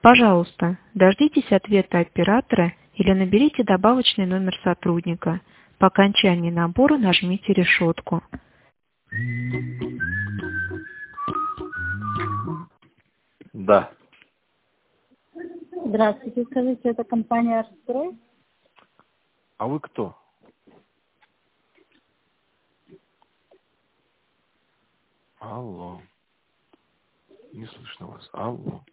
Пожалуйста, дождитесь ответа оператора или наберите добавочный номер сотрудника. По окончании набора нажмите решетку. Да. Здравствуйте, скажите, это компания «Арстрой»? А вы кто? Алло. Не слышно вас. Алло.